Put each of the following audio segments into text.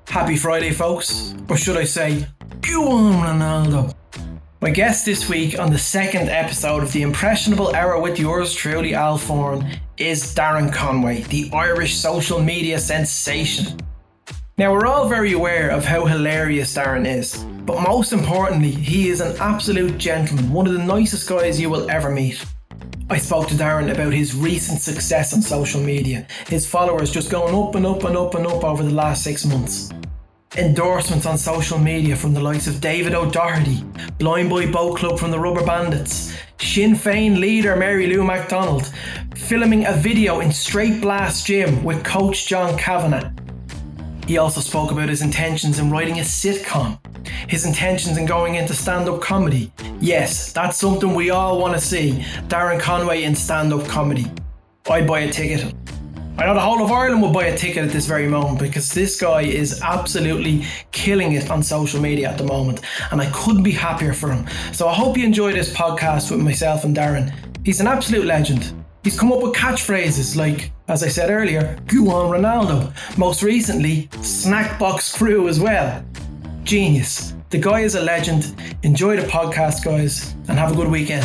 Happy Friday, folks. Or should I say, go on, Ronaldo. My guest this week on the second episode of The Impressionable Hour with yours truly, Al Foran, is Darren Conway, the Irish social media sensation. Now, we're all very aware of how hilarious Darren is, but most importantly, he is an absolute gentleman, one of the nicest guys you will ever meet. I spoke to Darren about his recent success on social media, his followers just going up and up and up and up over the last 6 months. Endorsements on social media from the likes of David O'Doherty, Blind Boy Boat Club from the Rubber Bandits, Sinn Féin leader Mary Lou MacDonald, filming a video in Straight Blast Gym with Coach John Kavanagh. He also spoke about his intentions in writing a sitcom, his intentions in going into stand-up comedy. Yes, that's something we all want to see, Darren Conway in stand-up comedy. I'd buy a ticket. I know the whole of Ireland will buy a ticket at this very moment because this guy is absolutely killing it on social media at the moment, and I couldn't be happier for him. So I hope you enjoy this podcast with myself and Darren. He's an absolute legend. He's come up with catchphrases like, as I said earlier, go on Ronaldo. Most recently, Snackbox Crew as well. Genius. The guy is a legend. Enjoy the podcast, guys, and have a good weekend.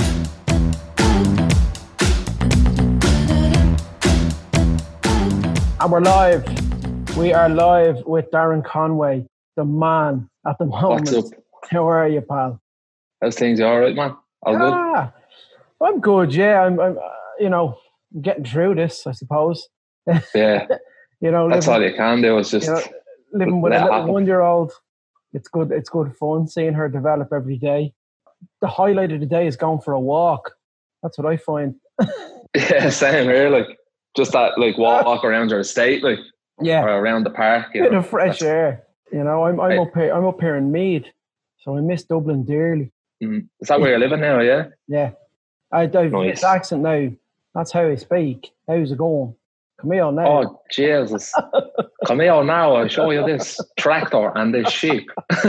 And we're live. We are live with Darren Conway, the man at the moment. What's up? How are you, pal? How's things? You all right, man? All good? I'm good, yeah. I'm getting through this, I suppose. Yeah. That's all you can do is just living with a little 1-year-old. It's good fun seeing her develop every day. The highlight of the day is going for a walk. That's what I find. Yeah, same here. Like just that, like walk around your estate, like or around the park. Bit of fresh air. I'm up here in Meath, so I miss Dublin dearly. Is that where you're living now? Yeah. Yeah. I've this accent now. That's how I speak. How's it going? Come here now. Oh, Jesus. Come here now. I'll show you this tractor and this sheep.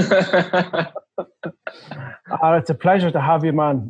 It's a pleasure to have you, man.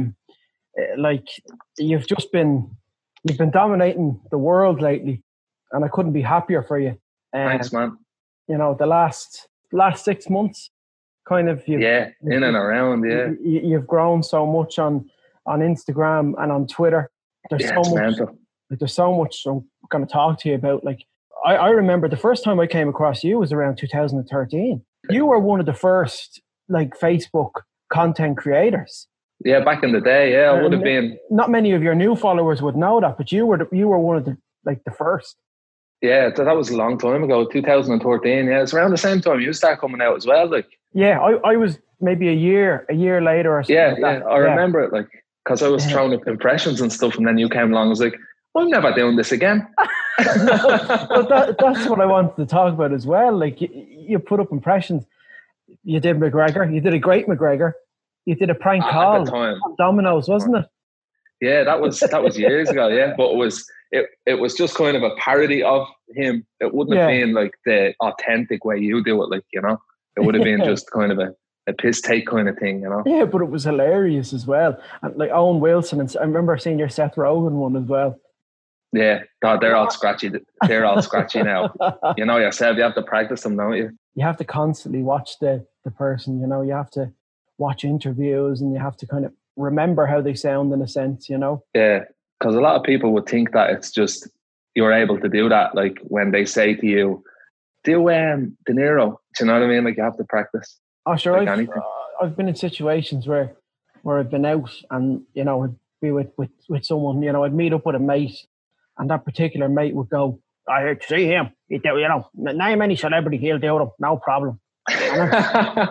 You've been dominating the world lately, and I couldn't be happier for you. Thanks, man. The last 6 months, kind of. In and around, yeah. You've grown so much on Instagram and on Twitter. There's so much I'm going to talk to you about. Like, I remember the first time I came across you was around 2013. You were one of the first, Facebook content creators. Yeah, back in the day, yeah, I would have been. Not many of your new followers would know that, but you were one of the first. Yeah, that was a long time ago, 2013. Yeah, it's around the same time you start coming out as well. Like, yeah, I was maybe a year later or something. Yeah, I remember it, because I was throwing up impressions and stuff, and then you came along. I was like, I'm never doing this again. Well, that's what I wanted to talk about as well. Like, you put up impressions. You did McGregor. You did a great McGregor. You did a prank call at the time. Domino's, wasn't it? Yeah, that was years ago. Yeah, but it was just kind of a parody of him. It wouldn't have been like the authentic way you do it. It would have been just kind of a piss take kind of thing, Yeah, but it was hilarious as well. And like Owen Wilson, and I remember seeing your Seth Rogen one as well. Yeah, they're all scratchy. They're all scratchy now. You know yourself, you have to practice them, don't you? You have to constantly watch the person. You have to watch interviews, and you have to kind of remember how they sound in a sense. Yeah, because a lot of people would think that it's just you're able to do that. Like when they say to you, "Do De Niro," do you know what I mean? Like you have to practice. Oh, sure. I've been in situations where I've been out and I'd be with someone. I'd meet up with a mate. And that particular mate would go, I see him. He'd do, name any celebrity, he'll do them. No problem. I'm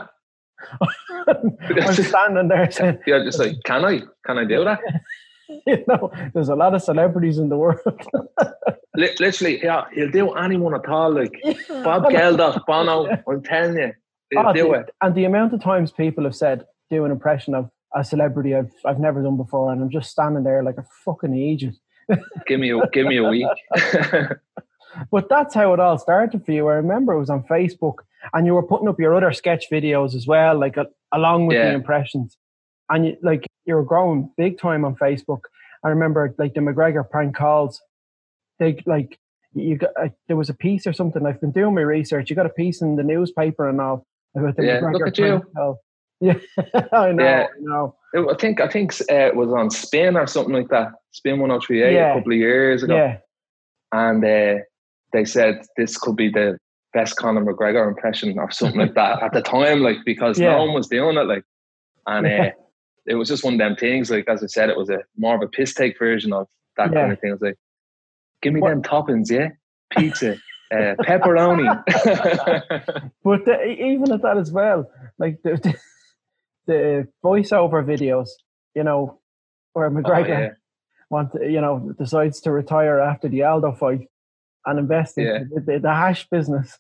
standing there saying... You're just like, can I do that? There's a lot of celebrities in the world. Literally, yeah, he'll do anyone at all. Like Bob Geldof, Bono, I'm telling you, he'll do it. And the amount of times people have said, do an impression of a celebrity I've never done before, and I'm just standing there like a fucking idiot. Give me a week. But that's how it all started for you. I remember it was on Facebook, and you were putting up your other sketch videos as well, along with the impressions. And you were growing big time on Facebook. I remember the McGregor prank calls. You there was a piece or something. I've been doing my research. You got a piece in the newspaper and all about the McGregor. Look at you. Yeah, I know. Yeah. I know. I think it was on Spin or something like that. Spin 103.8 a couple of years ago. Yeah. And they said this could be the best Conor McGregor impression or something like that at the time, like, because no one was doing it, like, and it was just one of them things. Like, as I said, it was more of a piss take version of that kind of thing. It was like, give me them toppings, pizza, pepperoni. But even at that as well, like the voiceover videos, where McGregor decides to retire after the Aldo fight and invest in the hash business.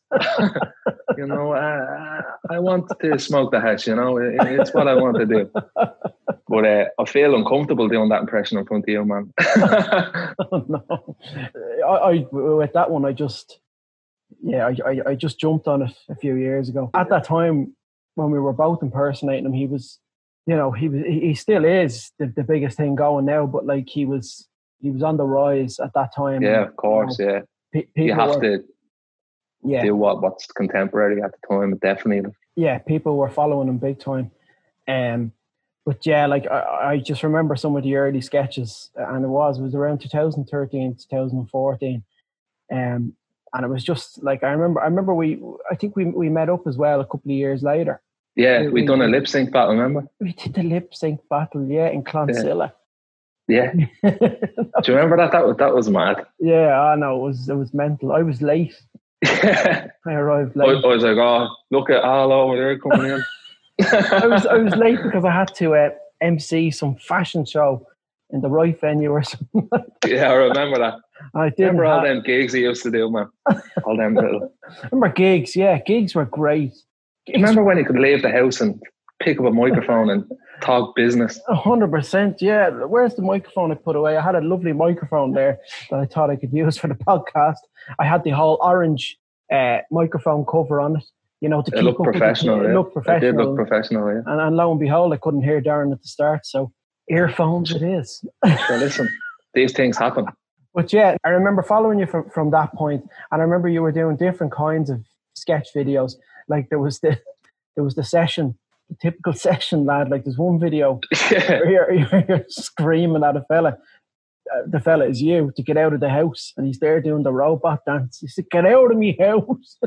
I want to smoke the hash, it's what I want to do. But I feel uncomfortable doing that impression in front of you, man. Oh, no. I with that one, I just jumped on it a few years ago. At that time, when we were both impersonating him, he was, he still is the biggest thing going now, but like he was on the rise at that time. Yeah, of course, you have to do what's contemporary at the time, definitely. Yeah, people were following him big time. But like I just remember some of the early sketches, and it was around 2013, 2014. And it was just like, I remember I think we met up as well a couple of years later. Yeah, we done a lip sync battle, remember? We did the lip sync battle, in Clonsilla. Yeah. Do you remember that? That was mad. Yeah, I know, it was mental. I was late. I arrived late. I was like, oh, look at all over there coming in. I was late because I had to MC some fashion show in the right venue or something. Yeah, I remember that. I remember all them gigs he used to do, man. All them little. Remember gigs? Yeah, gigs were great. Remember when he could leave the house and pick up a microphone and talk business? 100%. Yeah. Where's the microphone I put away? I had a lovely microphone there that I thought I could use for the podcast. I had the whole orange microphone cover on it. To look professional. It looked professional. It did look professional, yeah. And lo and behold, I couldn't hear Darren at the start, so earphones it is. So listen, these things happen. But yeah, I remember following you from that point, and I remember you were doing different kinds of sketch videos. Like there was the session, the typical session lad. Like there's one video where you're screaming at a fella. The fella is you to get out of the house, and he's there doing the robot dance. He said, "Get out of me house!"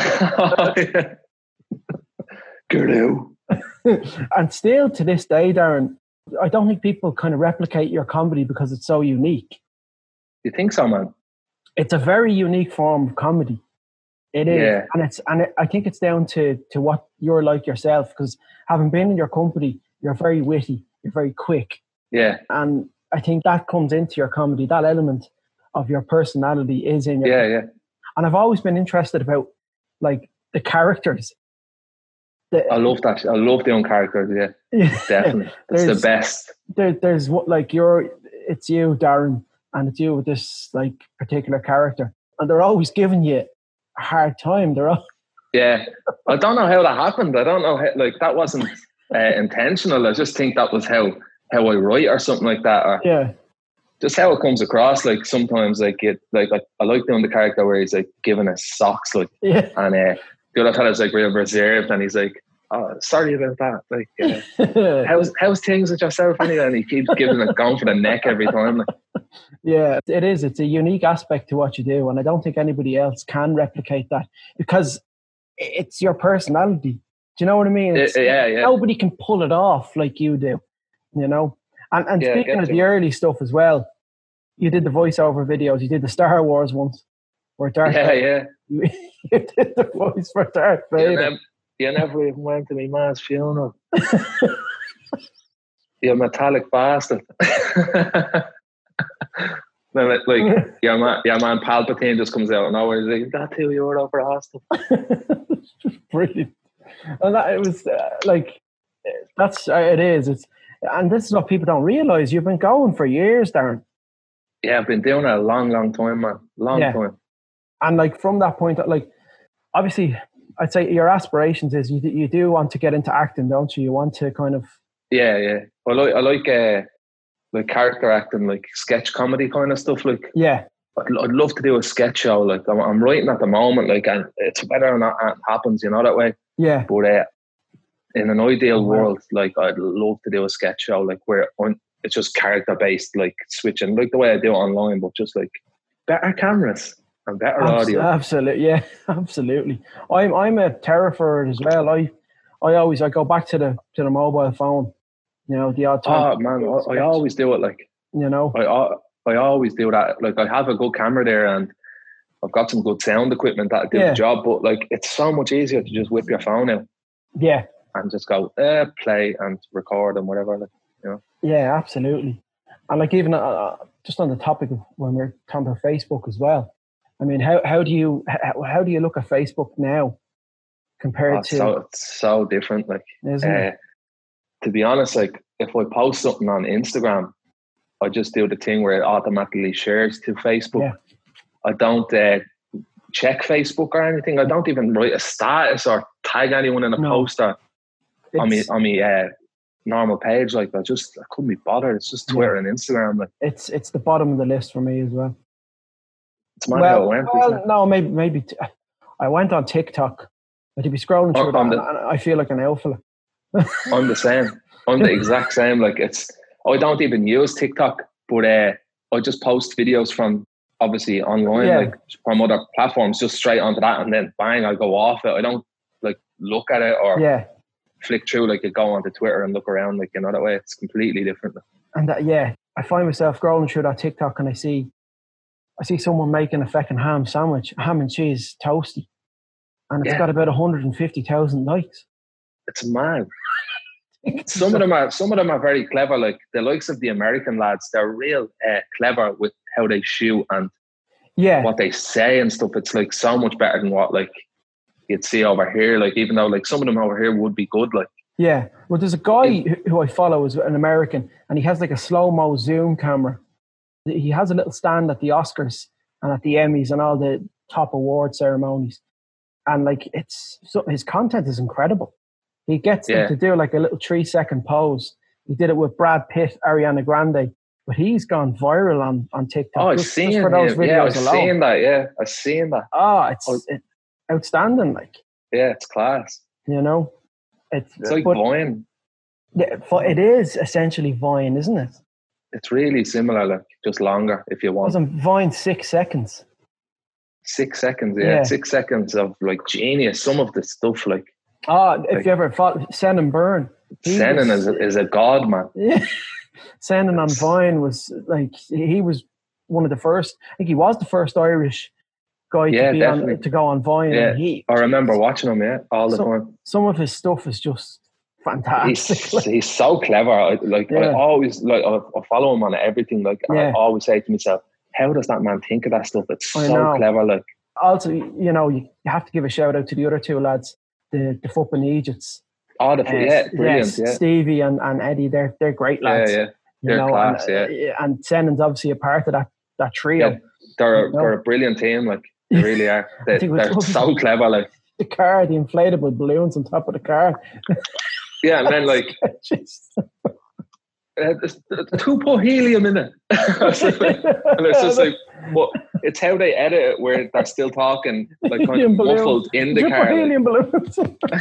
Get out. And still to this day, Darren, I don't think people kind of replicate your comedy because it's so unique. You think so, man? It's a very unique form of comedy. It is, and I think it's down to what you're like yourself. Because having been in your company, you're very witty, you're very quick. Yeah, and I think that comes into your comedy. That element of your personality is in your yeah. And I've always been interested about like the characters. I love that. I love doing characters. Yeah, definitely. It's the best. There's what like it's you, Darren, and it's you with this like particular character, and they're always giving you a hard time. Yeah, I don't know how that happened. I don't know how, like that wasn't intentional. I just think that was how I write or something like that, or just how it comes across. Like sometimes, like I like doing the character where he's like giving us socks, like, and the other fella's like real reserved, and he's like, "Oh, sorry about that." Like, how's things with yourself anyway? And he keeps giving it going for the neck every time. Like. Yeah, it is. It's a unique aspect to what you do, and I don't think anybody else can replicate that because it's your personality. Do you know what I mean? Nobody can pull it off like you do. And speaking of the early stuff as well, you did the voiceover videos. You did the Star Wars ones, where Darth. Yeah. You did the voice for Darth Vader. You never even went to my man's funeral. You metallic bastard. Like your man Palpatine just comes out and always like, "You got 2 euro for Austin." Brilliant. And that it was that's it is. And this is what people don't realize. You've been going for years, Darren. Yeah, I've been doing it a long time, man. Long time. And like from that point, like obviously, I'd say your aspirations is you do want to get into acting, don't you? You want to kind of I like character acting, like sketch comedy kind of stuff. Like I'd love to do a sketch show. Like I'm writing at the moment, like, and it's whether or not it happens, that way. Yeah. But in an ideal world, like I'd love to do a sketch show, like where it's just character based, like switching, like the way I do it online, but just like better cameras and better audio. Absolutely, yeah, absolutely. I'm a terror for it as well. I go back to the mobile phone, the odd time. Oh man, I always do it. Like I always do that. Like I have a good camera there, and I've got some good sound equipment that do the job. But like it's so much easier to just whip your phone out. Yeah. And just go play and record and whatever. Like, Yeah, absolutely. And like even just on the topic of when we're talking about Facebook as well. I mean, how do you look at Facebook now compared to? It's so different. Like, isn't it? To be honest, like if I post something on Instagram, I just do the thing where it automatically shares to Facebook. Yeah. I don't check Facebook or anything. I don't even write a status or tag anyone in a post on me normal page. Like I couldn't be bothered. It's just Twitter and Instagram. Like it's the bottom of the list for me as well. It's mad how it went. Well, no, maybe I went on TikTok. I'd be scrolling through that, and I feel like an alpha. I'm the same. I'm the exact same. Like I don't even use TikTok, but I just post videos from obviously online, like from other platforms, just straight onto that, and then bang, I go off it. I don't like look at it or flick through like you go onto Twitter and look around, like that way. It's completely different. And I find myself scrolling through that TikTok and I see someone making a fucking ham sandwich, ham and cheese toasty, and it's got about 150,000 likes. It's mad. Some of them are very clever. Like the likes of the American lads, they're real clever with how they shoot and what they say and stuff. It's like so much better than what like you'd see over here. Like even though like some of them over here would be good. Like well, there's a guy who I follow is an American, and he has like a slow-mo zoom camera. He has a little stand at the Oscars and at the Emmys and all the top award ceremonies, and like his content is incredible. He gets them to do like a little 3-second pose. He did it with Brad Pitt, Ariana Grande, but he's gone viral on TikTok. Oh, I've seen those videos alone. I've seen that. Yeah, I've seen that. Oh, it's outstanding. Like, yeah, it's class. It's like Vine. Yeah, it is essentially Vine, isn't it? It's really similar, like just longer if you want. Wasn't Vine 6 seconds? 6 seconds, yeah. 6 seconds of like genius. Some of the stuff, like. Oh, if you ever thought Senan Byrne. Senan is a god, man. Yeah. Senan on Vine was like, he was one of the first, I think he was the first Irish guy to go on Vine. Yeah. I remember watching him, all the time. Some of his stuff is just fantastic. He's so clever. I always I follow him on everything. Like I always say to myself, how does that man think of that stuff? It's so clever. Like also, you have to give a shout out to the other two lads, the Fuppin Egypts. Oh, brilliant. Yeah. Stevie and Eddie, they're great lads. Yeah. They're class. And Senan's obviously a part of that trio. Yeah. They're a brilliant team. Like they really are. They're so clever. Like the inflatable balloons on top of the car. Yeah, and then like who put helium in it? And it's just like, well, it's how they edit it where they're still talking like kind of muffled in the car. Helium balloons.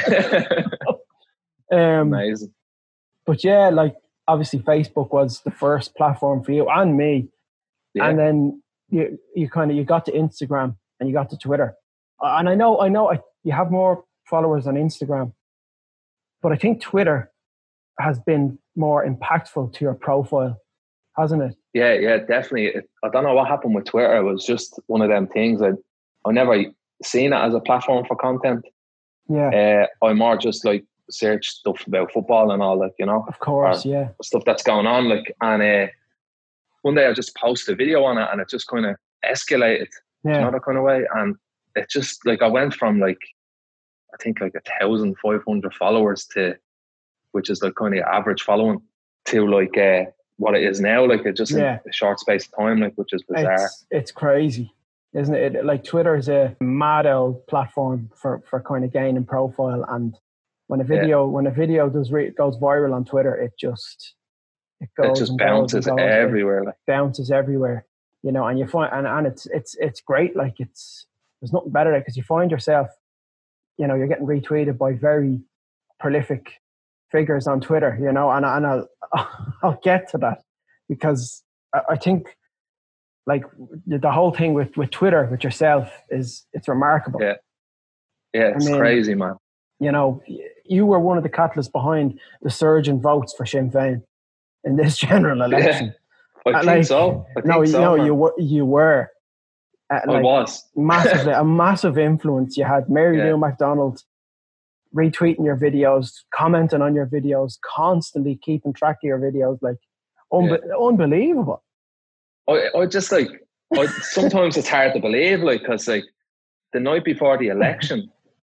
Amazing. But yeah, like obviously Facebook was the first platform for you and me, and then you got to Instagram and you got to Twitter, and I know you have more followers on Instagram. But I think Twitter has been more impactful to your profile, hasn't it? Yeah, definitely. I don't know what happened with Twitter. It was just one of them things. I never seen it as a platform for content. Yeah. I more just like search stuff about football and all, like, Of course, stuff that's going on. Like, and one day I just posted a video on it and it just kind of escalated another kind of way. And it just like, I went from like, I think like 1,500 followers to, which is like kind of average following, to like what it is now. Like it just in a short space of time, like, which is bizarre. It's crazy, isn't it? Like Twitter is a mad old platform for kind of gaining profile, and when a video goes viral on Twitter, it just bounces everywhere. Bounces everywhere. you know, and you find, and it's great. Like there's nothing better because you find yourself, you know, you're getting retweeted by very prolific figures on Twitter, you know, and I'll get to that because I think like the whole thing with Twitter with yourself it's remarkable. Yeah, it's crazy, man. You know, you were one of the catalysts behind the surge in votes for Sinn Féin in this general election. Yeah, I think so. You were. I was massively a massive influence. You had Mary Lou McDonald retweeting your videos, commenting on your videos, constantly keeping track of your videos, like unbelievable. I just like sometimes it's hard to believe, like, because like the night before the election,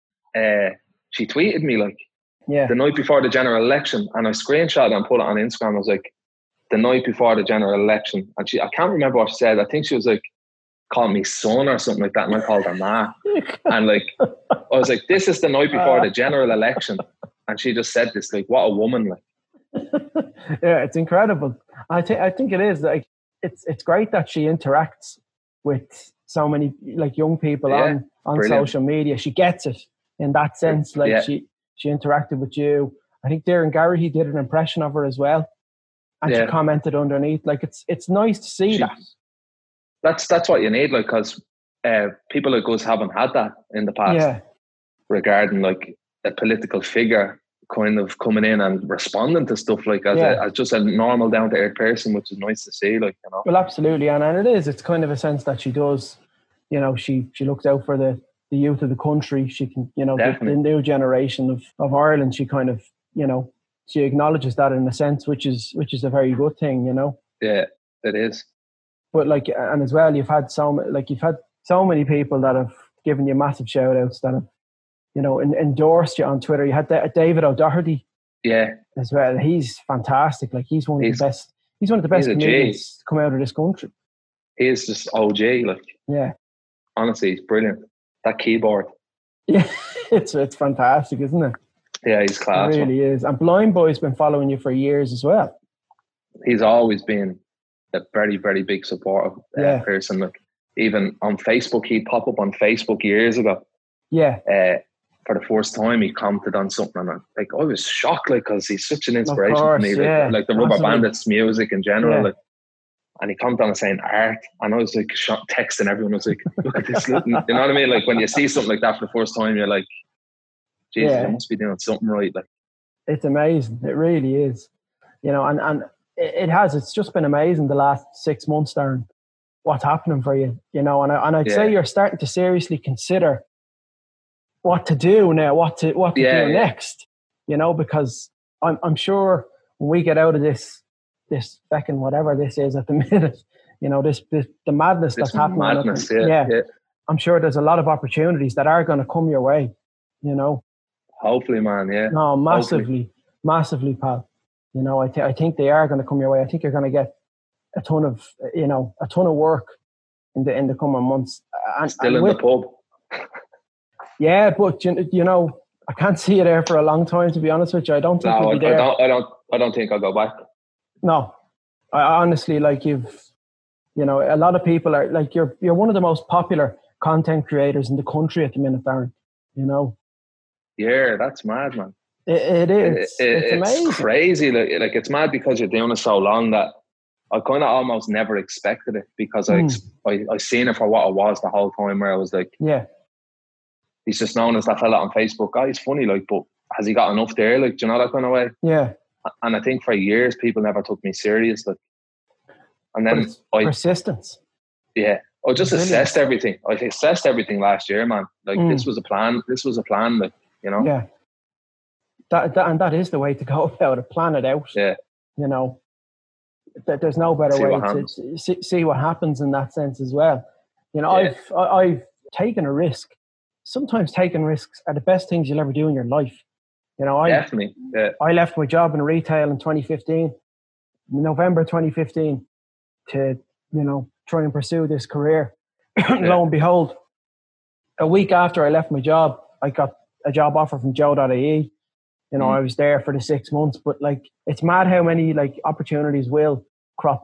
she tweeted me like the night before the general election, and I screenshot it and put it on Instagram. I was like, the night before the general election, and I can't remember what she said. I think she was like, called me son or something like that, and I called her ma. And like I was like, this is the night before the general election, and she just said this, like, what a woman. Like yeah, it's incredible. I think it is like it's great that she interacts with so many like young people on social media. She gets it in that sense. Like she interacted with you. I think Darren Gary, he did an impression of her as well, and she commented underneath. Like it's nice to see that. That's what you need, like, because people like us haven't had that in the past regarding like a political figure kind of coming in and responding to stuff like as just a normal down to earth person, which is nice to see, like, you know. Well, absolutely, and it's kind of a sense that she does, you know, she looks out for the youth of the country. She can, you know, the new generation of Ireland. She kind of, you know, she acknowledges that in a sense, which is a very good thing, you know. Yeah, it is. But like, and as well, you've had so many people that have given you massive shout outs that have, you know, endorsed you on Twitter. You had David O'Doherty, as well. He's fantastic. Like he's one of the best. He's one of the best comedians to come out of this country. He is just OG. Like, honestly, he's brilliant. That keyboard, it's fantastic, isn't it? Yeah, he's class. It really is. And Blind Boy's been following you for years as well. He's always been a very, very big supportive person. Like, even on Facebook, he'd pop up on Facebook years ago. Yeah. For the first time, he commented on something, and I was shocked, like, because he's such an inspiration to me. Like the Rubber Bandits music in general, like. And he commented on it saying art, and I was like texting everyone. I was like, "Look at this!" You know what I mean? Like when you see something like that for the first time, you're like, "Jesus, I must be doing something right." Like, it's amazing. It really is. You know, and it has. It's just been amazing the last 6 months, Darren. What's happening for you? You know, and I'd say you're starting to seriously consider what to do now, what to do next. You know, because I'm sure when we get out of this second whatever this is at the minute, you know, the madness that's happening. I'm sure there's a lot of opportunities that are going to come your way. You know, hopefully, man. Yeah. No, massively, pal. You know, I think they are going to come your way. I think you're going to get a ton of work in the coming months. And still in the pub. Yeah, but you know, I can't see you there for a long time. To be honest with you, I don't think you'll be there. I don't think I'll go back. No, I honestly, like, you know, a lot of people are like, you're one of the most popular content creators in the country at the minute, Darren. You know. Yeah, that's mad, man. It is. It's amazing. It's crazy. Like it's mad because you're doing it so long that I kind of almost never expected it, because I seen it for what it was the whole time, where I was like, he's just known as that fella on Facebook. Oh, he's funny, like, but has he got enough there? Like, do you know, that kind of way? Yeah. And I think for years people never took me serious. Like, and then persistence. Yeah. I just assessed everything. I assessed everything last year, man. Like this was a plan. Like, you know. Yeah. That is the way to go about it. Plan it out. Yeah. You know, there's no better way to see what happens in that sense as well. You know, I've taken a risk. Sometimes taking risks are the best things you'll ever do in your life. You know, definitely. Yeah. I left my job in retail in 2015, November 2015, to, you know, try and pursue this career. Lo and behold, a week after I left my job, I got a job offer from Joe.ie. You know, I was there for the 6 months, but like, it's mad how many like opportunities will crop up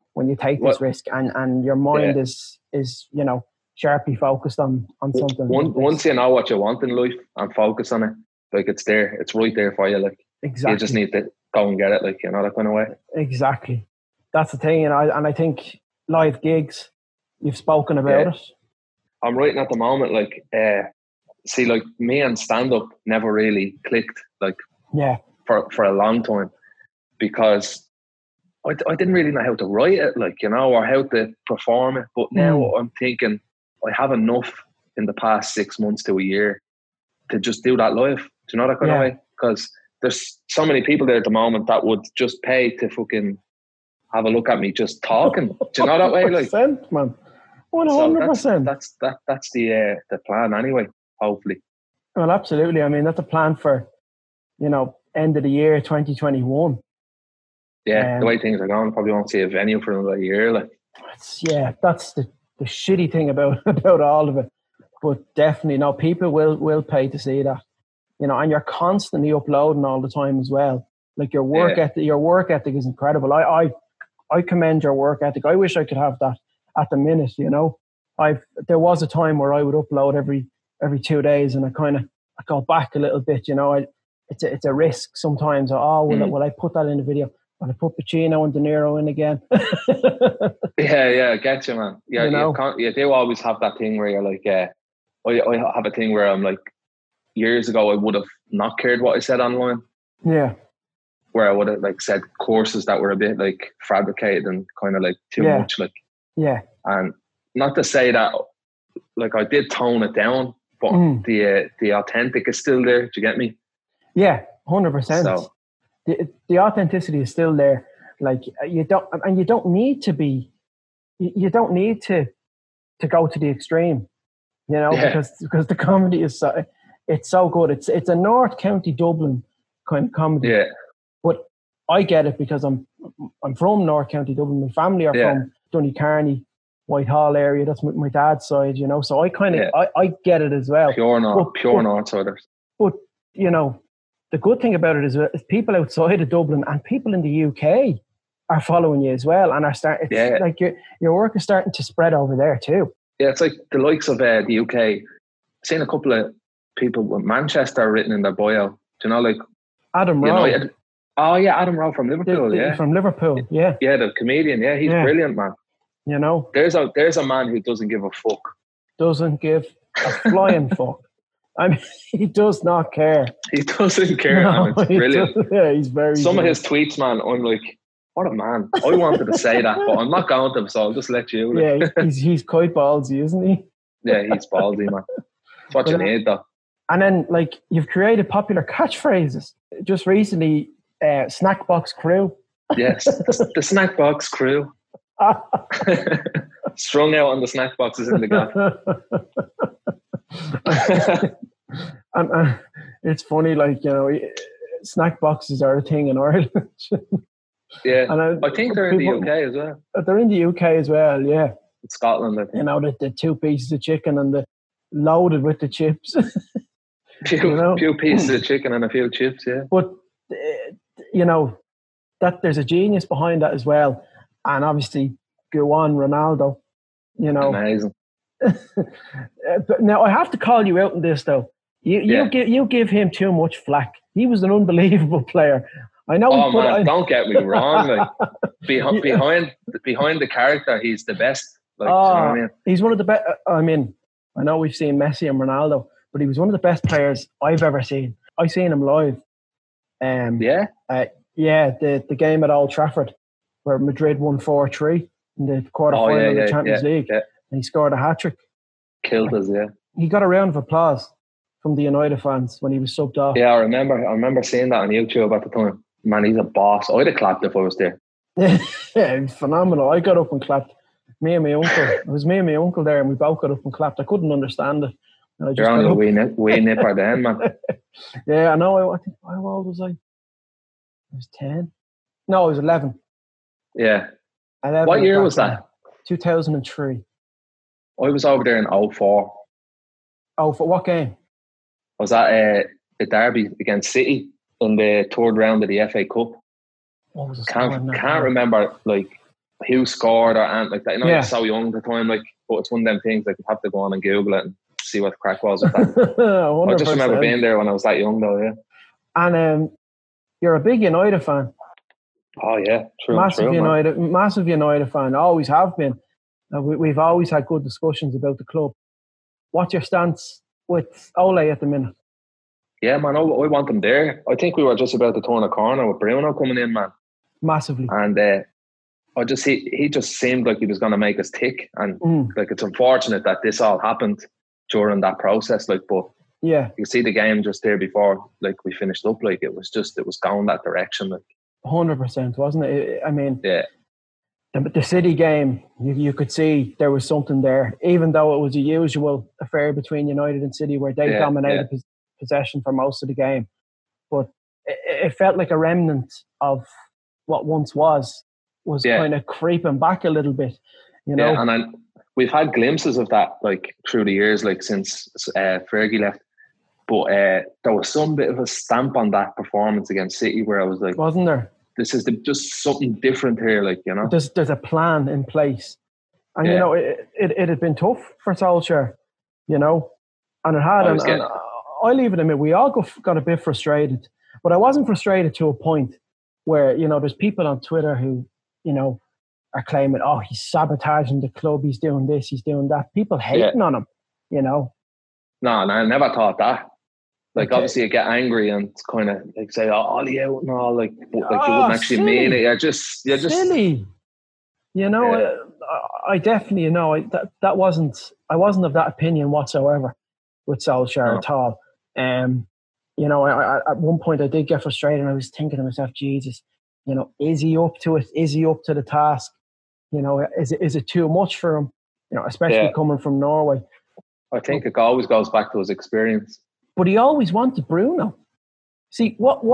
when you take this risk and your mind is you know, sharply focused on something. Once you know what you want in life and focus on it, like it's there, it's right there for you. Like exactly, you just need to go and get it, like, you know, that kind of way. Exactly, that's the thing. And I think live gigs, you've spoken about it. I'm writing at the moment, like, see, like me and stand up never really clicked, like, for a long time, because I didn't really know how to write it, like, you know, or how to perform it. But now I'm thinking I have enough in the past 6 months to a year to just do that live. Do you know that kind of way? Because there's so many people there at the moment that would just pay to fucking have a look at me just talking. Do you know that way? Like, man, 100%. So that's the plan anyway. Hopefully. Well, absolutely. I mean, that's a plan for, you know, end of the year 2021. Yeah, the way things are going, probably won't see a venue for another year. Like, that's the shitty thing about all of it. But definitely, no, people will pay to see that, you know, and you're constantly uploading all the time as well. Like your work ethic is incredible. I commend your work ethic. I wish I could have that at the minute. You know, there was a time where I would upload every 2 days, and I go back a little bit. You know, it's a risk sometimes. Will I put that in the video? Will I put Pacino and De Niro in again? I get you, man. Yeah, you know? You do always have that thing where you're like, I have a thing where I'm like, years ago I would have not cared what I said online. Yeah. Where I would have like said courses that were a bit like fabricated and kind of like too much, like. Yeah. And not to say that, like, I did tone it down, but the authentic is still there. Do you get me? Yeah, 100%. So the authenticity is still there. Like you don't need to be. You don't need to go to the extreme, you know, because the comedy is so good. It's a North County Dublin kind of comedy. Yeah. But I get it because I'm from North County Dublin. My family are from Dooneycarney, Whitehall area. That's my dad's side, you know. So I I get it as well. Pure Northsiders. But you know, the good thing about it is people outside of Dublin and people in the UK are following you as well, and are starting. Like your work is starting to spread over there too. Yeah, it's like the likes of the UK. I've seen a couple of people with Manchester written in their bio. Do you know, like Adam Rowe? Oh yeah, Adam Rowe from Liverpool. From Liverpool. Yeah, the comedian. Yeah, he's brilliant, man. You know, there's a man who doesn't give a fuck. Doesn't give a flying fuck. I mean, he does not care. He doesn't care, man. It's brilliant. Yeah, he's very. Some of his tweets, man, I'm like, what a man. I wanted to say that, but I'm not going to, so I'll just let you. Yeah, he's quite ballsy, isn't he? Yeah, he's ballsy, man. That's what you need, though. And then, like, you've created popular catchphrases. Just recently, Snack Box Crew. Yes, the Snack Box Crew. Strung out on the snack boxes in the gap. And it's funny, like, you know, snack boxes are a thing in Ireland. Yeah, and I think they're in the UK as well. They're in the UK as well, yeah. In Scotland, I think. You know, the 2 pieces of chicken and the loaded with the chips. Few pieces of chicken and a few chips, yeah. But, you know, that there's a genius behind that as well. And obviously, go on, Ronaldo, you know. Amazing. But now, I have to call you out on this, though. You give him too much flack. He was an unbelievable player. I know. Oh man, don't get me wrong. Like behind the character, he's the best. Like, you know what I mean? He's one of the best. I mean, I know we've seen Messi and Ronaldo, but he was one of the best players I've ever seen. I've seen him live. The game at Old Trafford, where Madrid won 4-3 in the quarter-final of the Champions League, and he scored a hat-trick. Killed us, yeah. He got a round of applause from the United fans when he was subbed off. Yeah, I remember seeing that on YouTube at the time. Man, he's a boss. I'd have clapped if I was there. Yeah, phenomenal. I got up and clapped. Me and my uncle. It was me and my uncle there, and we both got up and clapped. I couldn't understand it. You're only a wee nipper then, man. Yeah, I know. I think, how old was I? I was 10. No, I was 11. Yeah. 11. What year was that? 2003. I was over there in 2004. Oh, for what game? I was at a derby against City in the third round of the FA Cup. What was the Can't remember like who scored or anything like that. You know, you're so young at the time, like, but it's one of them things, like, you have to go on and Google it and see what the crack was with that. I just remember being there when I was that young, though, yeah. And you're a big United fan. Oh, yeah. True. Massive United fan. Always have been. We've always had good discussions about the club. What's your stance with Ole at the minute? Yeah, man, I want them there. I think we were just about to turn a corner with Bruno coming in, man. Massively. And he just seemed like he was going to make us tick. And like, it's unfortunate that this all happened during that process. Like, but yeah, you see the game just there before, like, we finished up. Like, it was going that direction. Like 100%, wasn't it? I mean, yeah. The City game, you could see there was something there, even though it was a usual affair between United and City where they dominated possession for most of the game. But it felt like a remnant of what once was kind of creeping back a little bit, you know. Yeah, and we've had glimpses of that, like, through the years, like, since Fergie left. But there was some bit of a stamp on that performance against City where I was like, wasn't there? This is just something different here, like, you know. There's a plan in place, and you know it had been tough for Solskjaer, you know, and it had. And I leave it a minute. We all got a bit frustrated, but I wasn't frustrated to a point where, you know, there's people on Twitter who, you know, are claiming, oh, he's sabotaging the club, he's doing this, he's doing that. People hating on him, you know. No, I never thought that. Like, obviously, you get angry and kind of like say, "Oh, Ollie out," and all, like, but, like, you wouldn't actually mean it. You're just silly. You know, I definitely, you know, I wasn't of that opinion whatsoever with Solskjaer at all. You know, I at one point I did get frustrated, and I was thinking to myself, Jesus, you know, is he up to it? Is he up to the task? You know, is it too much for him? You know, especially coming from Norway. I think it always goes back to his experience. But he always wanted Bruno. See,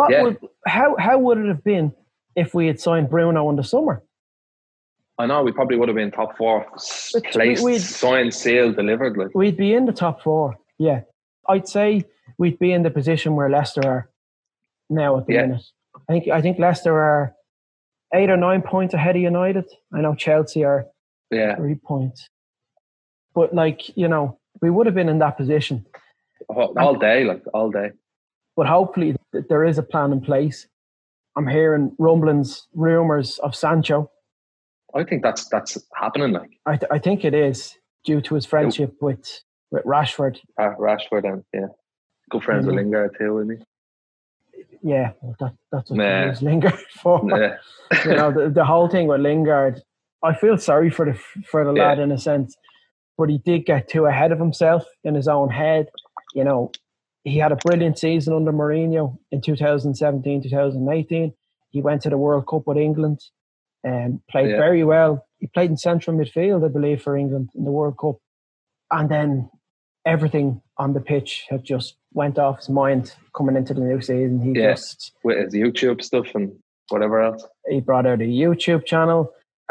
how would it have been if we had signed Bruno in the summer? I know, we probably would have been top 4 placed, signed, sealed, delivered. Like, we'd be in the top 4, yeah. I'd say we'd be in the position where Leicester are now at the minute. I think Leicester are 8 or 9 points ahead of United. I know Chelsea are 3 points. But, like, you know, we would have been in that position. All day. But hopefully there is a plan in place. I'm hearing rumblings, rumours of Sancho. I think that's happening. Like, I think it is due to his friendship with Rashford. Rashford, and good friends with Lingard too, isn't he? Yeah, well, that's what he was Lingard for. Yeah. You know, the whole thing with Lingard, I feel sorry for the lad in a sense, but he did get too ahead of himself in his own head. You know, he had a brilliant season under Mourinho in 2017, 2018. He went to the World Cup with England and played very well. He played in central midfield, I believe, for England in the World Cup. And then everything on the pitch had just went off his mind coming into the new season. He just... with his YouTube stuff and whatever else. He brought out a YouTube channel,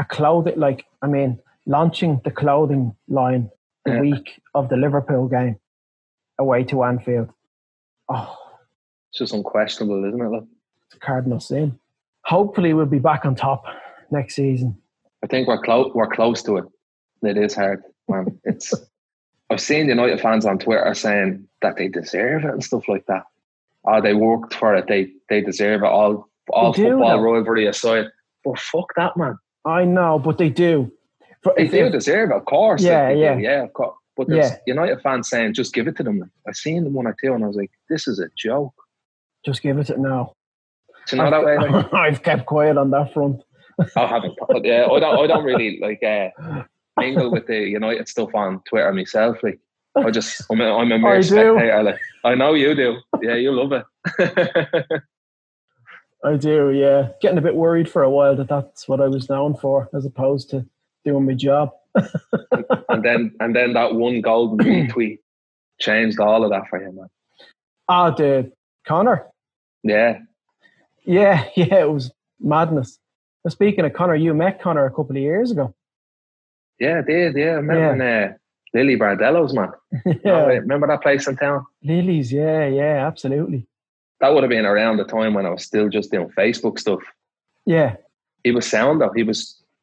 launching the clothing line the week of the Liverpool game away to Anfield. Oh, it's just unquestionable, isn't it? Look, it's a cardinal sin. Hopefully, we'll be back on top next season. I think we're close to it. It is hard, man. I've seen United fans on Twitter saying that they deserve it and stuff like that. Oh, they worked for it. They deserve it. All football rivalry aside, but fuck that, man. I know, but they do. They do deserve it, of course. Yeah, of course. But there's United fans saying, just give it to them. I've seen them 1 or 2 and I was like, this is a joke. Just give it to now. Do you know that way? Like? I've kept quiet on that front. I haven't. Yeah, I don't really mingle with the United stuff on Twitter myself. Like, I'm a mere spectator. Like, I know you do. Yeah, you love it. I do. Yeah, getting a bit worried for a while that's what I was known for, as opposed to doing my job. and then that one golden retweet changed all of that for you, man. Oh, dude, Connor. Yeah, it was madness. But speaking of Connor, you met Connor a couple of years ago. Yeah, I did. Yeah, I met him in Lily Bardello's, man. Remember that place in town? Lily's, yeah, absolutely. That would have been around the time when I was still just doing Facebook stuff. Yeah. He was sound though. He was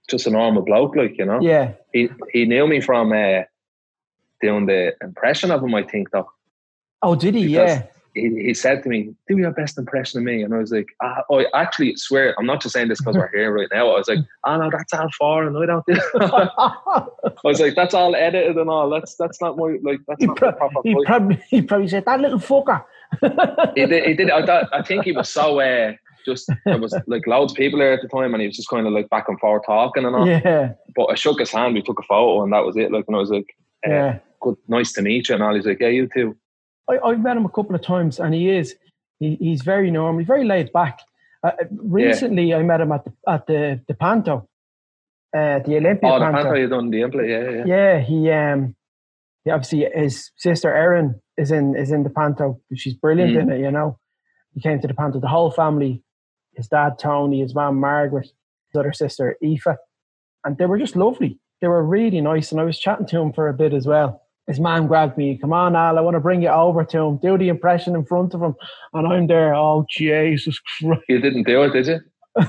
just a normal bloke, like, you know. Yeah. He knew me from doing the impression of him, I think, though. Oh, did he? Because yeah. He said to me, "Do your best impression of me," and I was like, "I actually swear, I'm not just saying this because we're here right now." I was like, "Oh no, that's all foreign. I don't do." I was like, "That's all edited and all. That's not my like. That's not the proper." He probably said, "That little fucker." He did. I think he was so just there was like loads of people there at the time, and he was just kind of like back and forth talking and all. Yeah. But I shook his hand, we took a photo, and that was it. Like, and I was like, yeah, good, nice to meet you, and all. He's like, "Yeah, you too." I've met him a couple of times, and he's very normal, he's very laid back. Recently, I met him at the Panto, the Olympia. Oh, the Panto you done the Olympia, yeah. Yeah, he obviously his sister Erin is in the Panto. She's brilliant in it, you know. He came to the Panto, the whole family, his dad Tony, his mom Margaret, his other sister Aoife, and they were just lovely. They were really nice, and I was chatting to him for a bit as well. His mom grabbed me, "Come on, Al, I want to bring you over to him. Do the impression in front of him." And I'm there, "Oh, Jesus Christ." You didn't do it, did you?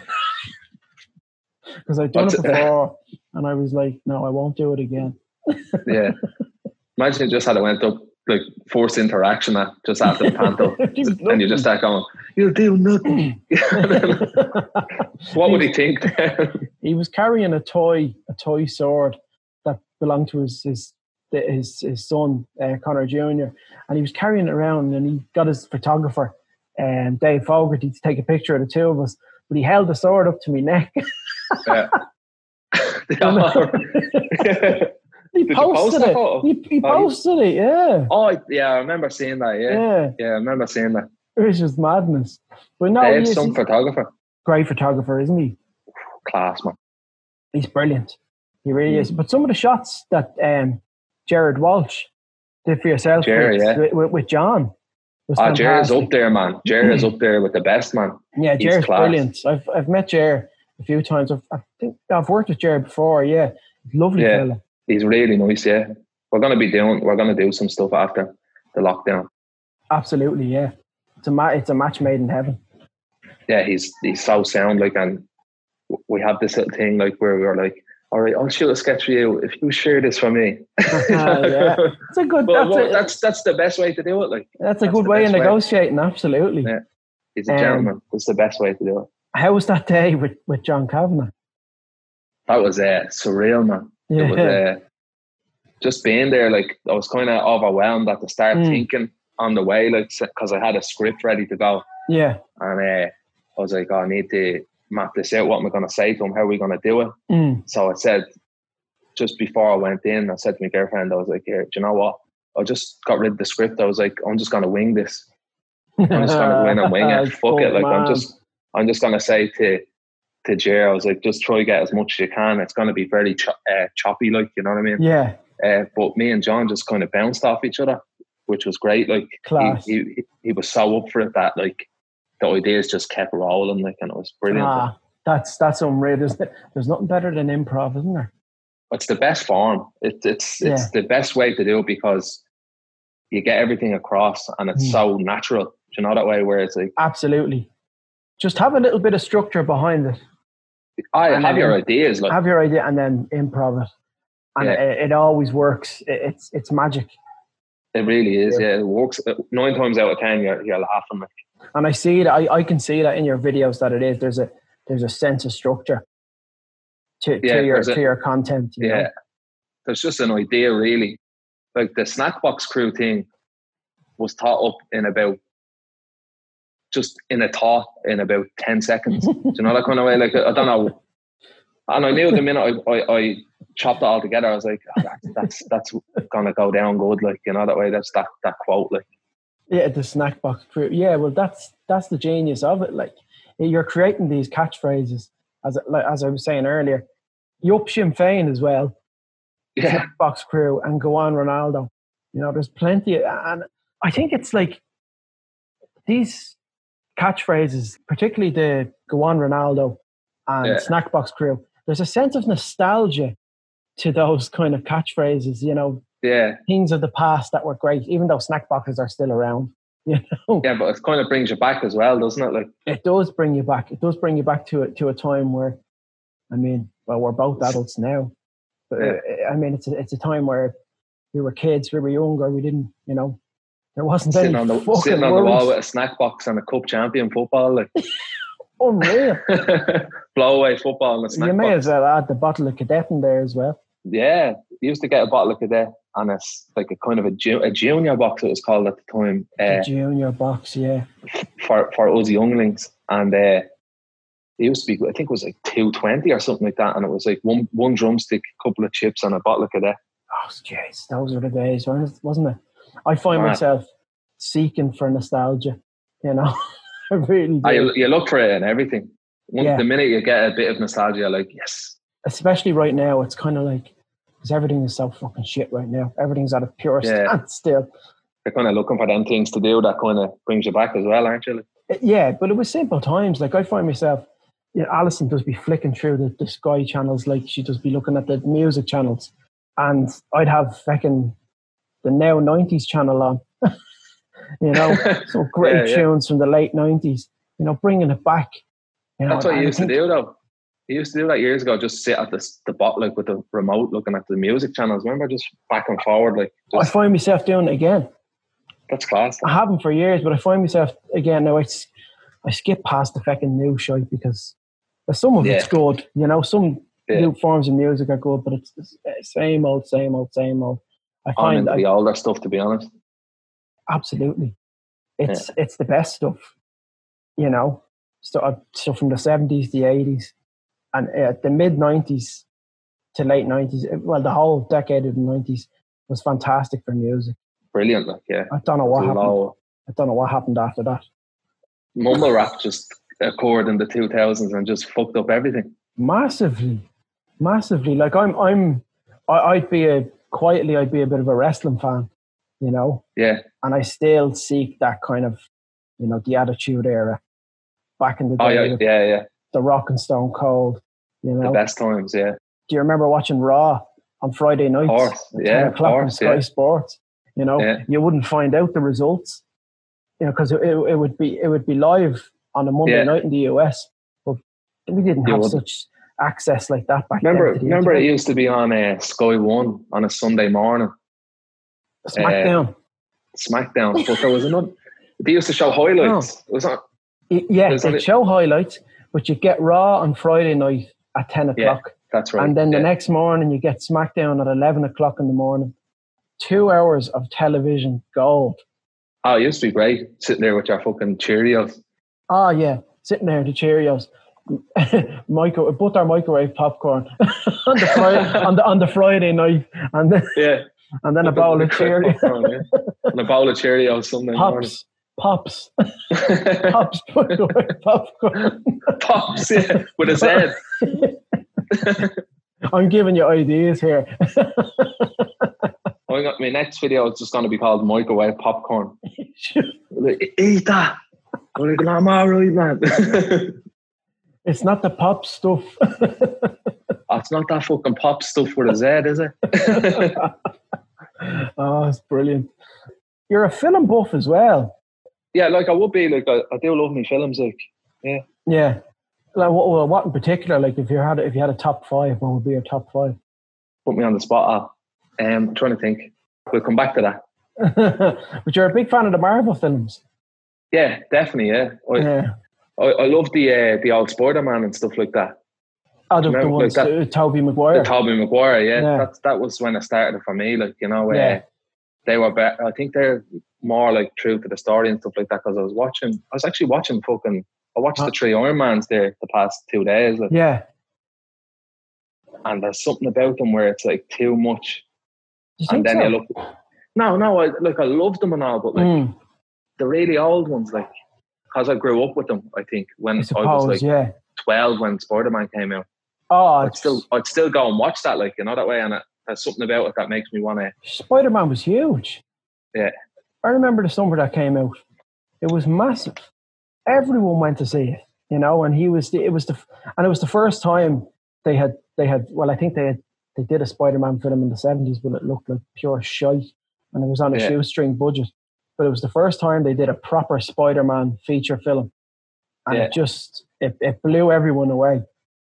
Because I'd done it before, and I was like, "No, I won't do it again." Yeah. Imagine you just had it went up, like, forced interaction just after the Panto. And you just start going, "You'll do nothing." What would he think? He was carrying a toy sword that belonged to his son, Connor Jr., and he was carrying it around, and he got his photographer, Dave Fogarty, to take a picture of the two of us, but he held the sword up to my neck. Yeah. He posted it. He posted it, yeah. Oh, yeah, I remember seeing that, yeah. Yeah, I remember seeing that. It was just madness. But no, Dave's some photographer. Great photographer, isn't he? Class, man. He's brilliant. He really is. But some of the shots that Jared Walsh did for yourself with John. Jared's up there, man. Jared's up there with the best, man. Yeah, Jared's brilliant. I've met Jared a few times. I think I've worked with Jared before. Yeah, lovely fella. He's really nice. Yeah, we're gonna do some stuff after the lockdown. Absolutely, yeah. It's a match made in heaven. Yeah, he's so sound. Like, and we have this little thing like where we were like, "All right, I'll shoot a sketch for you if you share this for me." Yeah, it's a good. That's the best way to do it. Like, that's a good way of negotiating. Absolutely. Yeah, he's a gentleman. That's the best way to do it. How was that day with John Kavanagh? That was surreal, man. Yeah. It was just being there. Like, I was kind of overwhelmed at the start, thinking on the way, like, because I had a script ready to go. Yeah, and I was like, I need to map this out. What am I going to say to him? How are we going to do it? So I said, just before I went in, I said to my girlfriend, I was like, "Here, do you know what? I just got rid of the script. I was like, I'm just going to wing this. I'm just going to go in and wing it. Fuck it. Like, I'm just going to say to Jer, I was like, just try to get as much as you can. It's going to be very choppy, like, you know what I mean? Yeah. But me and John just kind of bounced off each other, which was great. Like, he was so up for it that, like, the ideas just kept rolling, like, and it was brilliant. That's unreal. There's nothing better than improv, isn't there? It's the best form. It's the best way to do it because you get everything across and it's so natural. Do you know that way where it's like... Absolutely. Just have a little bit of structure behind it. Have your ideas. Like. Have your idea and then improv it. And it always works. It's magic. It really is, yeah. It works 9 times out of 10. You're laughing. Like. And I see it. I can see that in your videos that it is. There's a sense of structure to your content. You know? There's just an idea, really. Like the Snackbox Crew thing was thought up in about 10 seconds. Do you know that kind of way? Like, I don't know. And I knew the minute I chopped it all together, I was like, that's gonna go down good. Like, you know that way. That's that quote. Like, yeah, the Snackbox Crew. Yeah, well, that's the genius of it. Like, you're creating these catchphrases, as I was saying earlier. Yup Sinn Féin as well. Yeah. Snackbox Crew and Go On Ronaldo. You know, there's plenty, and I think it's like these catchphrases, particularly the Go On Ronaldo and Snackbox Crew. There's a sense of nostalgia to those kind of catchphrases, you know. Yeah. Things of the past that were great, even though snack boxes are still around, you know. Yeah, but it kind of brings you back as well, doesn't it? Like, it does bring you back. It does bring you back to a time where, I mean, well, we're both adults now. But I mean, it's a time where we were kids, we were younger, we didn't, there wasn't sitting any on the wall with a snack box and a cup champion football, like unreal. Blow away football and a snack box. You may as well add the bottle of Cadet in there as well. Yeah, we used to get a bottle of Cadet and it's like a kind of a junior box, it was called at the time. The junior box, yeah. For us younglings, and it used to be, I think it was like $2.20 or something like that, and it was like one drumstick, couple of chips, and a bottle of Cadet. Oh, jeez, those were the days, wasn't it? I find myself seeking for nostalgia, I really do. You look for it in everything. The minute you get a bit of nostalgia, you're like, yes. Especially right now, it's kind of like, because everything is so fucking shit right now. Everything's at a pure standstill. You're kind of looking for them things to do that kind of brings you back as well, aren't you? Yeah, but it was simple times. Like, I find myself, Alison does be flicking through the Sky channels, like she does be looking at the music channels, and I'd have fucking the Now 90s channel on. Some great tunes from the late 90s, bringing it back. That's what you used to do, though. You used to do that years ago, just sit at the bot, like with the remote, looking at the music channels. Remember, just back and forward, like. I find myself doing it again. That's class. I haven't for years, but I find myself again now. I skip past the fucking new shite because some of it's good, some new forms of music are good, but it's the same old. I find the older stuff, to be honest. Absolutely, it's the best stuff, So from the 70s, the 80s, and the mid 90s to late 90s. Well, the whole decade of the 90s was fantastic for music. Brilliant, like, yeah. I don't know what happened. I don't know what happened after that. Mumble rap just occurred in the 2000s and just fucked up everything. Massively. Like I'd be a bit of a wrestling fan, Yeah. And I still seek that kind of, the Attitude Era back in the day. Oh yeah. The Rock and Stone Cold, The best times, yeah. Do you remember watching Raw on Friday nights? Of course, yeah. 10 o'clock on Sky Sports. You wouldn't find out the results, because it would be live on a Monday night in the US, but we didn't have such access like that back then. Remember it used to be on Sky One on a Sunday morning. SmackDown, but there was another. They used to show highlights. No. It was on. They'd show highlights, but you get Raw on Friday night at 10 o'clock. Yeah, that's right. And then the next morning you get SmackDown at 11 o'clock in the morning. 2 hours of television gold. Oh, it used to be great, sitting there with your fucking Cheerios. Oh, yeah, sitting there with the Cheerios. Butter microwave popcorn on the Friday night. And then a bowl of Cheerios. Popcorn, and a bowl of Cheerios Sunday morning. Pops. Pops microwave popcorn. Pops, yeah, with his head. I'm giving you ideas here. My next video is just going to be called Microwave Popcorn. Eat that. I'm all right, man. It's not the pop stuff. It's not that fucking pop stuff with a Z, is it? Oh, it's brilliant. You're a film buff as well. Yeah, like I would be. Like I do love my films. Like, yeah. Yeah. Like what in particular? Like if you had a top 5, what would be your top 5? Put me on the spot. I'm trying to think. We'll come back to that. But you're a big fan of the Marvel films. Yeah, definitely. Yeah. I love the old Spider-Man and stuff like that. Oh, the ones, like Tobey Maguire. The Tobey Maguire, yeah. That was when it started for me. Like, they were better. I think they're more like true to the story and stuff like that, because I was actually watching I watched the 3 Iron Mans there the past 2 days. Like, yeah. And there's something about them where it's like too much. You think so? You look. No, I loved them and all, but like the really old ones, like, because I grew up with them, I think, when I was like 12 when Spider-Man came out. Oh, I'd still go and watch that, like, that way, and there's something about it that makes me want to. Spider-Man was huge. Yeah. I remember the summer that came out. It was massive. Everyone went to see it, and it was the first time they had. Well, I think they did a Spider-Man film in the 70s, but it looked like pure shite, and it was on a shoestring budget. But it was the first time they did a proper Spider-Man feature film, and it blew everyone away.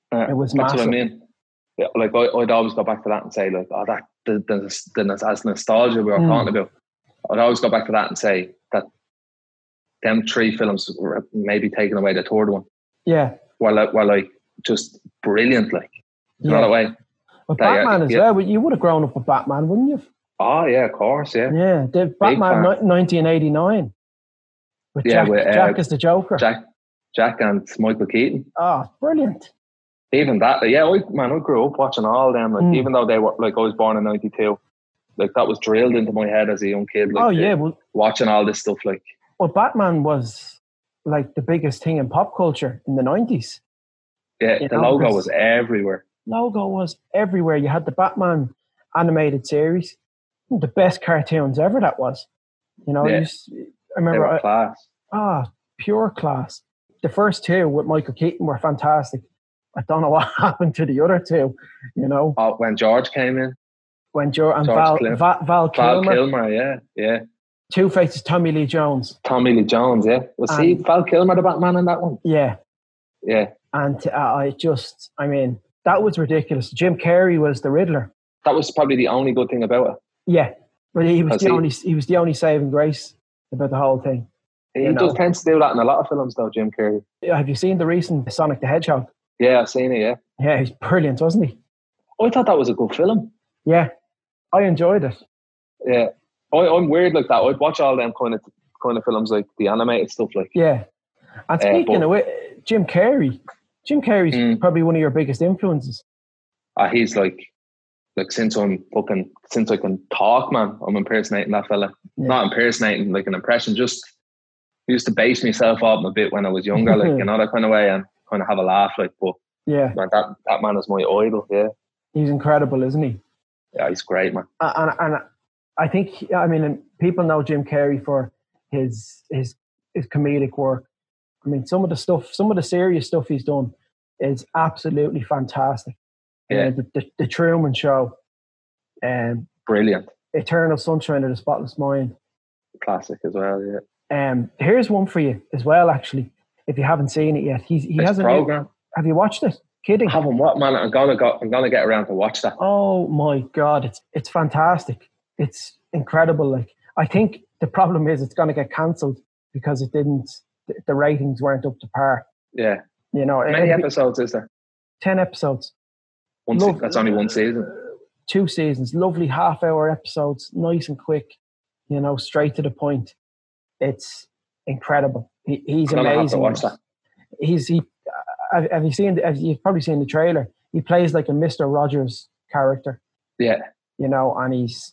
It was that's massive. what I mean. Yeah, like I'd always go back to that and say, like, oh, that as nostalgia we were talking about. I'd always go back to that and say that them 3 films were maybe taking away the third one. Yeah. Were like just brilliant, like, you know that way. But Batman as well. You would have grown up with Batman, wouldn't you? Oh yeah, of course, yeah. Yeah, the Batman 1989 with Jack as the Joker. Jack and Michael Keaton. Oh, brilliant. Even that, yeah, I grew up watching all them. Like, even though they were, like, I was born in '92, like, that was drilled into my head as a young kid. Like, watching all this stuff, like. Well, Batman was like the biggest thing in pop culture in the '90s. Yeah, the logo was everywhere. Logo was everywhere. You had the Batman animated series, the best cartoons ever. That was, you know. Yeah. I remember. They were class. Pure class. The first 2 with Michael Keaton were fantastic. I don't know what happened to the other 2, you know. When George came in. When George and Val Kilmer. Val Kilmer, yeah. Two-Face's Tommy Lee Jones. Yeah. Was Val Kilmer the Batman in that one? Yeah. Yeah. And that was ridiculous. Jim Carrey was the Riddler. That was probably the only good thing about it. Yeah. But he was the only saving grace about the whole thing. He does tend to do that in a lot of films, though, Jim Carrey. Have you seen the recent Sonic the Hedgehog? Yeah, I've seen it, yeah. Yeah, he's brilliant, wasn't he? I thought that was a good film. Yeah, I enjoyed it. Yeah. I'm weird like that. I'd watch all them kind of films, like the animated stuff. Like. Yeah. And speaking of it, Jim Carrey's probably one of your biggest influences. He's like since I can talk, man, I'm impersonating that fella. Yeah. Not impersonating like an impression, just used to base myself up a bit when I was younger, like, you know, that kind of way, and kind of have a laugh, like. But yeah, man, that man is my idol. Yeah, he's incredible, isn't he? Yeah, he's great, man. And I think, I mean, people know Jim Carrey for his comedic work. I mean, some of the serious stuff he's done is absolutely fantastic. Yeah, the Truman Show, brilliant. Eternal Sunshine of the Spotless Mind, classic as well. Yeah. Here's one for you as well. Actually, if you haven't seen it yet, he has a program. Have you watched it? Kidding? I haven't. What, man? I'm gonna get around to watch that. Oh my God, it's fantastic. It's incredible. Like, I think the problem is it's going to get cancelled because it didn't. The ratings weren't up to par. Yeah. You know. How many episodes is there? 10 episodes. That's only one season. 2 seasons. Lovely half-hour episodes, nice and quick. You know, straight to the point. It's incredible. He's amazing. Have to watch that. You've probably seen the trailer. He plays like a Mr. Rogers character. Yeah. You know, and he's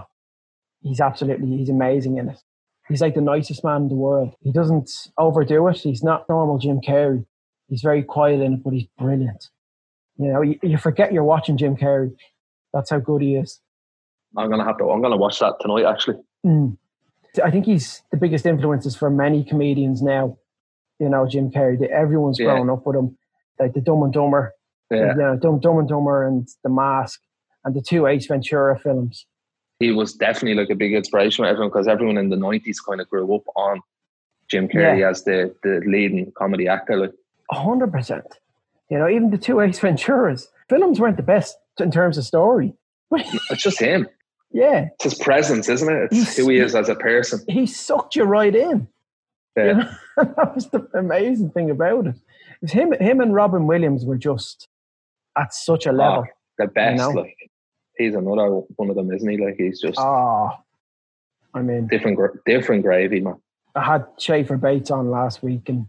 amazing in it. He's like the nicest man in the world. He doesn't overdo it. He's not normal Jim Carrey. He's very quiet in it, but he's brilliant. You know, you forget you're watching Jim Carrey. That's how good he is. I'm gonna watch that tonight, actually. I think he's the biggest influences for many comedians now. You know, Jim Carrey. Everyone's grown up with him. Like the Dumb and Dumber. Yeah. Dumb and Dumber and The Mask and the 2 Ace Ventura films. He was definitely like a big inspiration for everyone, because everyone in the 90s kind of grew up on Jim Carrey as the leading comedy actor. Like 100%. You know, even the 2 Ace Venturas films weren't the best in terms of story. It's just him. Yeah. It's his presence, isn't it? It's who he is as a person. He sucked you right in. Yeah. You know? That was the amazing thing about it. Him and Robin Williams were just at such a level. The best, you know? like. He's another one of them, isn't he? Like, he's just I mean, different gravy, man. I had Schaefer Bates on last week, and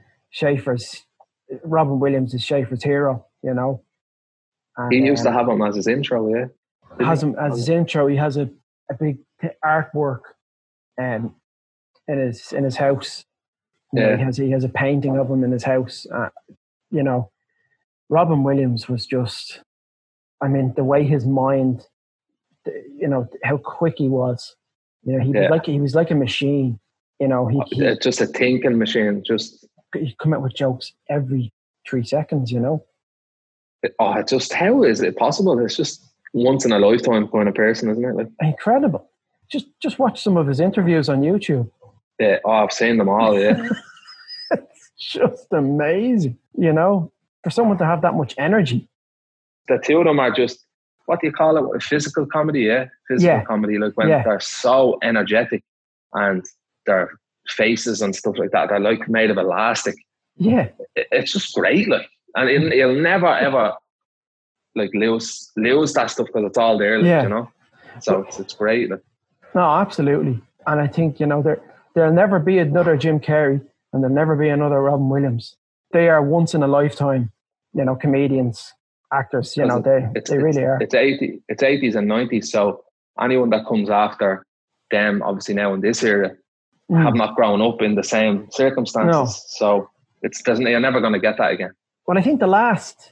Robin Williams is Schaefer's hero, you know. And, he used to have him as his intro, yeah. Him as his intro. He has a big artwork in his house. Yeah. He has a painting of him in his house. You know, Robin Williams was just, I mean, the way his mind, you know, how quick he was. You know, he was like a machine. You know, he just a thinking machine. Just he'd come out with jokes every 3 seconds. You know. How is it possible? It's just once in a lifetime kind of person, isn't it? Like, incredible. Just watch some of his interviews on YouTube. Yeah, I've seen them all. Yeah, it's just amazing. You know. for someone to have that much energy. The two of them are just, what do you call it? Physical comedy, yeah? Physical comedy, like when they're so energetic and their faces and stuff like that, they're like made of elastic. Yeah. It's just great, like. And you'll never, ever like lose that stuff because it's all there, like, you know? So it's great. Like. No, absolutely. And I think, you know, there'll never be another Jim Carrey and there'll never be another Robin Williams. They are once in a lifetime, you know, comedians, actors, you know, they really are. It's 80s and 90s. So anyone that comes after them, obviously now in this era, have not grown up in the same circumstances. No. So you're never going to get that again. Well, I think the last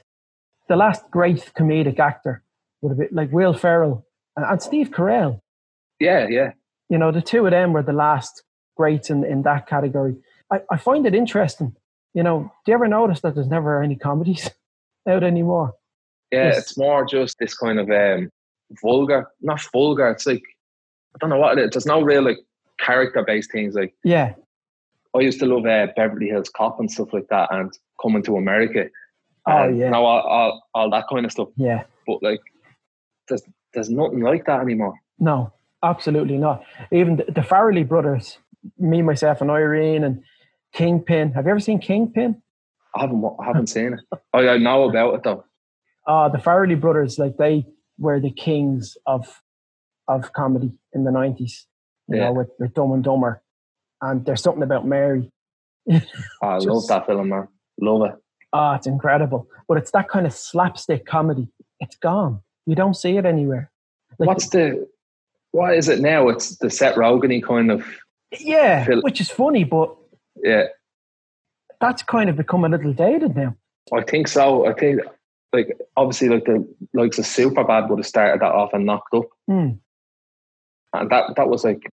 great comedic actor would have been like Will Ferrell and Steve Carell. Yeah, yeah. You know, the two of them were the last greats in that category. I find it interesting. You know, do you ever notice that there's never any comedies out anymore? Yeah, it's more just this kind of vulgar, not vulgar. It's like, I don't know what it is. There's no real like character-based things. Like, yeah, I used to love Beverly Hills Cop and stuff like that, and Coming to America. Oh yeah, know all that kind of stuff. Yeah, but like, there's nothing like that anymore. No, absolutely not. Even the Farrelly brothers, me, myself, and Irene, and Kingpin. Have you ever seen Kingpin? I haven't seen it. I know about it though. The Farrelly brothers, like they were the kings of comedy in the 90s. You know, with Dumb and Dumber, and there's something about Mary. I love that film, man. Love it. Oh, it's incredible. But it's that kind of slapstick comedy. It's gone. You don't see it anywhere. Like, what is it now? It's the Seth Rogen-y kind of. Yeah, which is funny, but yeah, that's kind of become a little dated now. I think so. I think, like, obviously, like the likes of Superbad would have started that off and Knocked Up, and that was like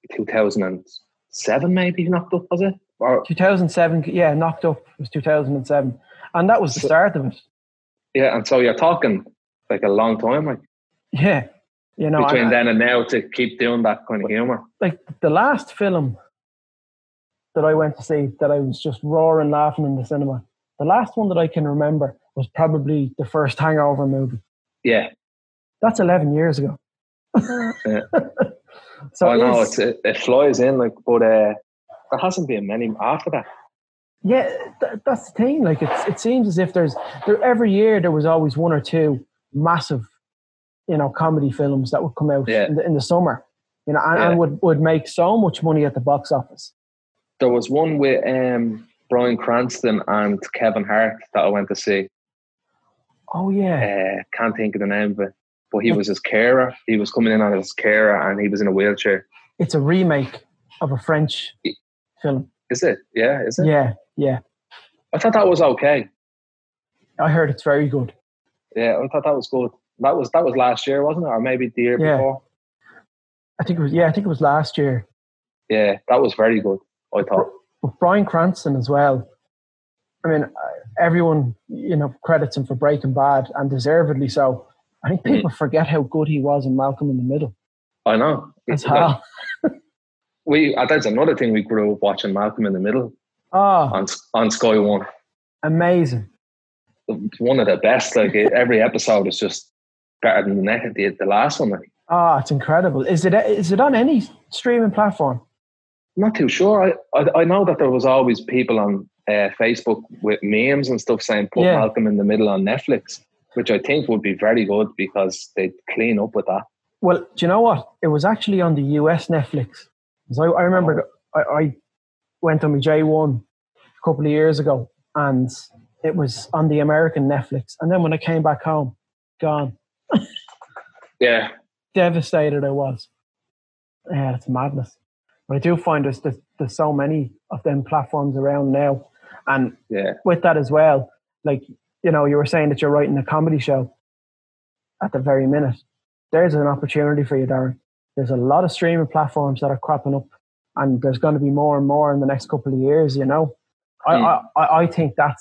2007, maybe. Knocked Up, was it? Or 2007? Yeah, Knocked Up was 2007, and that was the start of it. Yeah, and so you're talking like a long time, like. Yeah, you know, between then and now to keep doing that kind of humor. Like the last film that I went to see that I was just roaring laughing in the cinema, the last one that I can remember was probably the first Hangover movie. Yeah, that's 11 years ago. Yeah. So I know it flies in, like, but there hasn't been many after that. Yeah, that's the thing. Like it seems as if every year there was always one or two massive, you know, comedy films that would come out in the summer, you know, and would make so much money at the box office. There was one with Bryan Cranston and Kevin Hart that I went to see. Oh yeah. Can't think of the name of it, but he was his carer. He was coming in on his carer, and he was in a wheelchair. It's a remake of a French film. Is it? Yeah, is it? Yeah, yeah. I thought that was okay. I heard it's very good. Yeah, I thought that was good. That was last year, wasn't it? Or maybe the year before? I think it was last year. Yeah, that was very good, I thought. With Bryan Cranston as well. I mean, everyone, you know, credits him for Breaking Bad, and deservedly so. I think people forget how good he was in Malcolm in the Middle. I know. That's how. That's another thing, we grew up watching Malcolm in the Middle. Oh. On Sky One. Amazing. One of the best. Like, every episode is just better than the last one. Like. Oh, it's incredible. Is it on any streaming platform? I'm not too sure. I know that there was always people on Facebook with memes and stuff saying put Malcolm in the Middle on Netflix, which I think would be very good because they'd clean up with that. Well, do you know what? It was actually on the US Netflix. So I remember I went on my J1 a couple of years ago, and it was on the American Netflix. And then when I came back home, gone. Yeah. Devastated I was. Yeah, it's madness. But I do find there's so many of them platforms around now. And with that as well, like, you know, you were saying that you're writing a comedy show at the very minute. There's an opportunity for you, Darren. There's a lot of streaming platforms that are cropping up, and there's going to be more and more in the next couple of years, you know. I think that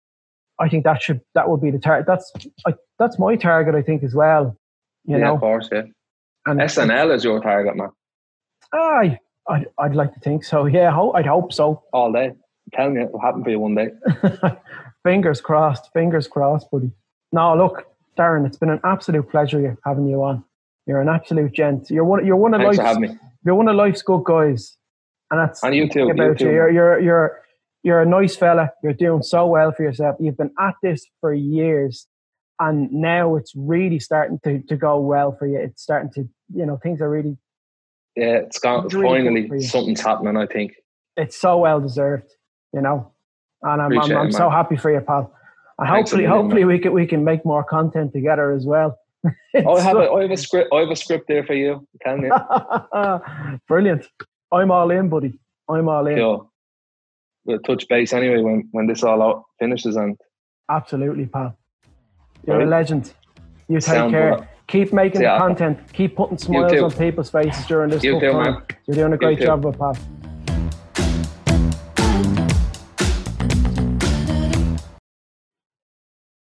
will be the target. That's my target, I think, as well. You know? Of course, yeah. And SNL is your target, man. I'd like to think so. Yeah, I'd hope so. All day. Tell me it will happen for you one day. Fingers crossed, buddy. No, look, Darren, it's been an absolute pleasure having you on. You're an absolute gent. You're one of Thanks for having me. You're one of life's good guys, and that's and you too. About you. You're a nice fella. You're doing so well for yourself. You've been at this for years, and now it's really starting to go well for you. It's starting to, things are really. Yeah, it's finally something's happening. I think it's so well deserved, and I'm so happy for you, pal. And hopefully we can make more content together as well. I have a script there for you. Can you? Brilliant. I'm all in, buddy. I'm all in. Sure. We'll touch base anyway when this all out finishes. And absolutely, pal. You're a legend. You take care. Good. Keep making the content. Keep putting smiles on people's faces during this tough time. You're doing a great job, pal.